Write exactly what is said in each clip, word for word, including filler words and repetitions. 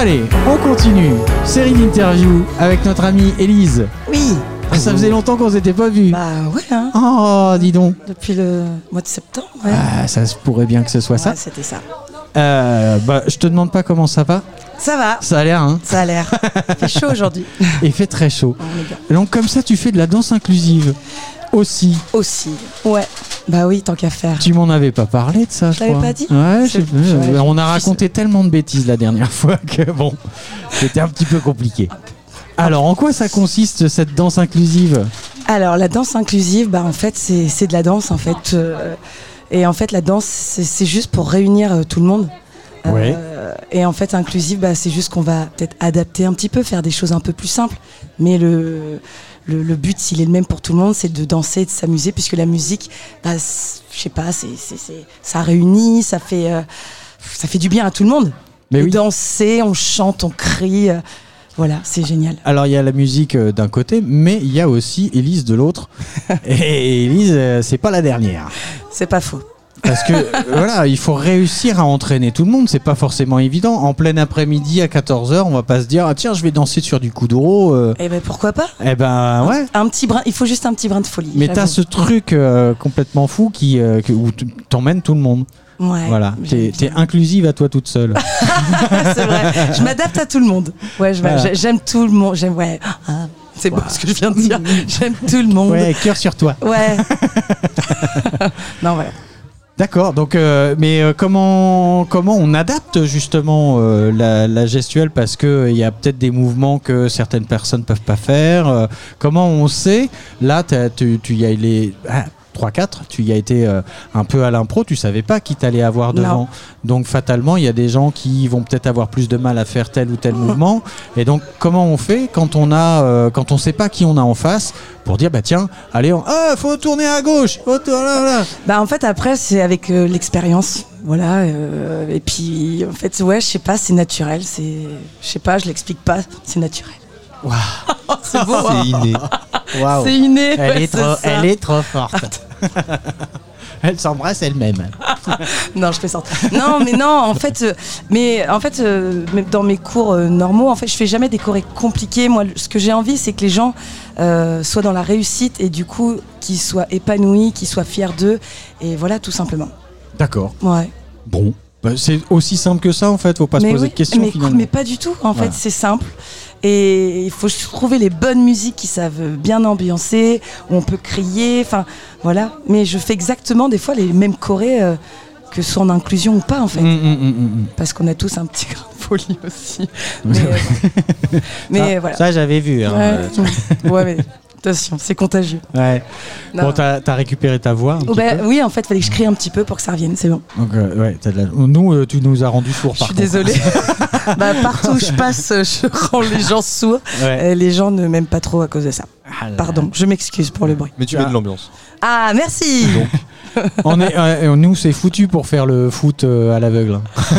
Allez, on continue. Série d'interviews avec notre amie Élise. Oui. Ah, ça faisait longtemps qu'on s'était pas vus. Bah ouais, hein. Oh, dis donc. Depuis le mois de septembre, ouais. Ah, ça se pourrait bien que ce soit Ouais, ça. c'était ça. Euh, bah, je te demande pas comment ça va. Ça va. Ça a l'air, hein. Ça a l'air. Il fait chaud aujourd'hui. Il fait très chaud. On est bien. Donc comme ça, tu fais de la danse inclusive aussi. Aussi. Ouais. Bah oui, tant qu'à faire. Tu m'en avais pas parlé de ça, je t'avais crois. pas dit Ouais, C'est- je- ouais, je- on a je- raconté tellement de bêtises la dernière fois que bon, c'était un petit peu compliqué. Alors, en quoi ça consiste cette danse inclusive ? Alors, la danse inclusive, bah en fait, c'est, c'est de la danse, en fait. euh, et en fait, la danse, c'est, c'est juste pour réunir euh, tout le monde. Ouais. Euh, et en fait, inclusive, bah, c'est juste qu'on va peut-être adapter un petit peu, faire des choses un peu plus simples. Mais le, le, le but, s'il est le même pour tout le monde, c'est de danser et de s'amuser, puisque la musique, bah, c'est- je sais pas, c'est, c'est, c'est, ça réunit, ça fait, euh, ça fait du bien à tout le monde. Mais Et oui. danser, on chante, on crie. euh, voilà, c'est génial. Alors, il y a la musique euh, d'un côté, mais il y a aussi Élise de l'autre. Et Élise, euh, c'est pas la dernière. C'est pas faux. Parce que euh, voilà, il faut réussir à entraîner tout le monde, c'est pas forcément évident. En plein après-midi à quatorze heures, on va pas se dire ah, tiens, je vais danser sur du kuduro. Euh, Eh ben pourquoi pas. eh ben ouais. Un petit brin, il faut juste un petit brin de folie. Mais t'as j'avoue. ce truc euh, complètement fou qui, euh, que- où tu- t'emmènes tout le monde. Ouais, Voilà, j'aime t'es, t'es bien. inclusive à toi toute seule. C'est vrai. Je m'adapte à tout le monde. Ouais, je, Voilà. j'ai- j'aime tout le monde. J'aime ouais. Ah, c'est beau ce que je viens de dire. J'aime tout le monde. Ouais, cœur sur toi. Ouais. Non voilà. D'accord, donc euh, mais euh, comment comment on adapte justement euh, la, la gestuelle parce que il y a peut-être des mouvements que certaines personnes peuvent pas faire. euh, comment on sait là t'as- tu tu y as les ah, trois quatre, tu y as été euh, un peu à l'impro, tu savais pas qui t'allais avoir devant. Non. Donc fatalement, il y a des gens qui vont peut-être avoir plus de mal à faire tel ou tel mouvement. Et donc comment on fait quand on a euh, quand on sait pas qui on a en face pour dire bah tiens, allez, on... ah, faut tourner à gauche. Faut tourner là, là. Bah en fait après c'est avec euh, l'expérience. Voilà. euh, et puis en fait ouais je sais pas c'est naturel c'est je sais pas je l'explique pas c'est naturel. Waouh. C'est beau. hein. C'est inné. Waouh. C'est inné. Elle, ouais, est c'est trop, ça. elle est trop forte. Elle s'embrasse elle-même. Non, je fais sorte. Non, mais non, en fait, euh, mais en fait, euh, même dans mes cours euh, normaux, en fait, je fais jamais des chorés compliqués. Moi, ce que j'ai envie, c'est que les gens euh, soient dans la réussite et du coup, qu'ils soient épanouis, qu'ils soient fiers d'eux, et voilà, tout simplement. D'accord. Ouais. Bon. Bah, c'est aussi simple que ça en fait, faut pas se mais poser oui, de questions mais, finalement. mais pas du tout. En Voilà. fait, c'est simple. Et il faut trouver les bonnes musiques qui savent bien ambiancer, où on peut crier, enfin voilà. Mais je fais exactement des fois les mêmes chorés euh, que ce soit en inclusion ou pas en fait. Hum, hum, hum, hum. Parce qu'on a tous un petit grain de folie aussi. Mais, euh, mais ça, voilà. ça, j'avais vu. Hein. Ouais, ouais, mais attention, c'est contagieux. Ouais. Non. Bon, t'as, t'as récupéré ta voix un Oh, petit bah, peu. oui, en fait, il fallait que je crie un petit peu pour que ça revienne, c'est bon. Donc, euh, ouais, t'as de la... Nous, euh, tu nous as rendu sourds Je par suis contre. désolée. Bah, partout où je passe, je rends les gens sourds. Ouais. Et les gens ne m'aiment pas trop à cause de ça. Ah là là. Pardon, je m'excuse pour le bruit. Mais tu mets de l'ambiance. Ah, merci. On est, euh, nous, c'est foutu pour faire le foot euh, à l'aveugle.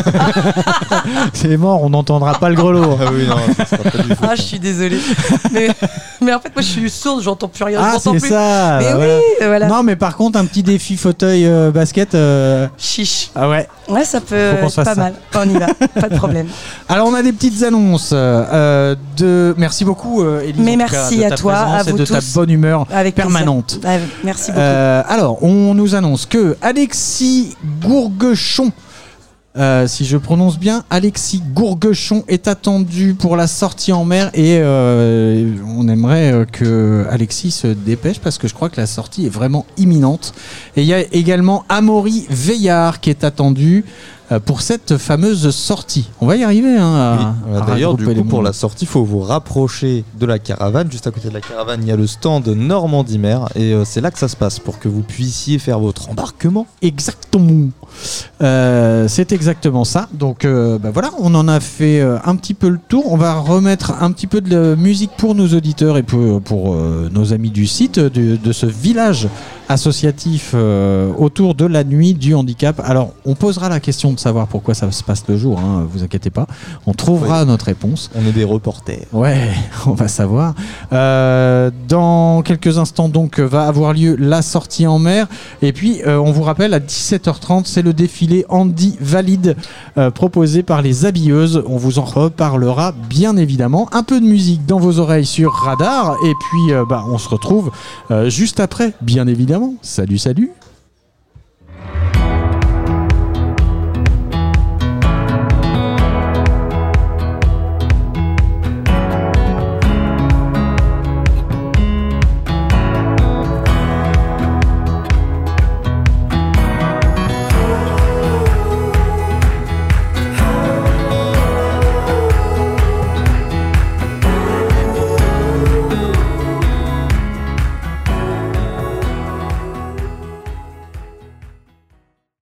C'est mort, on n'entendra pas le grelot. Ah oui, non, ça sera pas du foot. Ah, je suis désolée. Mais, mais en fait, moi, je suis sourde, j'entends plus rien, je Ah, m'entends c'est plus. ça. Mais bah, oui, voilà. voilà. Non, mais par contre, un petit défi fauteuil euh, basket. euh, Chiche. Ah ouais. Ouais, ça peut Faut qu'on être se fasse pas ça. mal. On y va, pas de problème. Alors on a des petites annonces euh, de merci beaucoup euh, Élise, Mais en tout cas, merci de à ta toi, présence à et vous de ta tous. bonne humeur Avec plaisir. permanente. Ouais, merci beaucoup. Euh, alors on nous annonce que Alexis Gourguechon, euh, si je prononce bien, Alexis Gourguechon est attendu pour la sortie en mer et euh, on aimerait euh, que Alexis se dépêche parce que je crois que la sortie est vraiment imminente. Et il y a également Amaury Veillard qui est attendu euh, pour cette fameuse sortie. On va y arriver. Hein, à, Oui. à D'ailleurs, du regrouper coup, les pour mondes. la sortie, il faut vous rapprocher de la caravane. Juste à côté de la caravane, il y a le stand Normandie Mer et euh, c'est là que ça se passe pour que vous puissiez faire votre embarquement. Exactement. Euh, c'est exactement ça. Donc euh, bah voilà, on en a fait euh, un petit peu le tour. On va remettre un petit peu de la musique pour nos auditeurs et pour, pour euh, nos amis du site, de, de ce village associatif euh, autour de la nuit du handicap. Alors, on posera la question de savoir pourquoi ça se passe le jour, hein, vous inquiétez pas. On trouvera oui. notre réponse. On est des reporters. Ouais, on va savoir. Euh, dans quelques instants, donc, va avoir lieu la sortie en mer. Et puis, euh, on vous rappelle, à dix-sept heures trente, c'est le défilé Andy Valide euh, proposé par les Habilleuses. On vous en reparlera, bien évidemment. Un peu de musique dans vos oreilles sur Radar. Et puis, euh, bah, on se retrouve euh, juste après, bien évidemment. Salut, salut.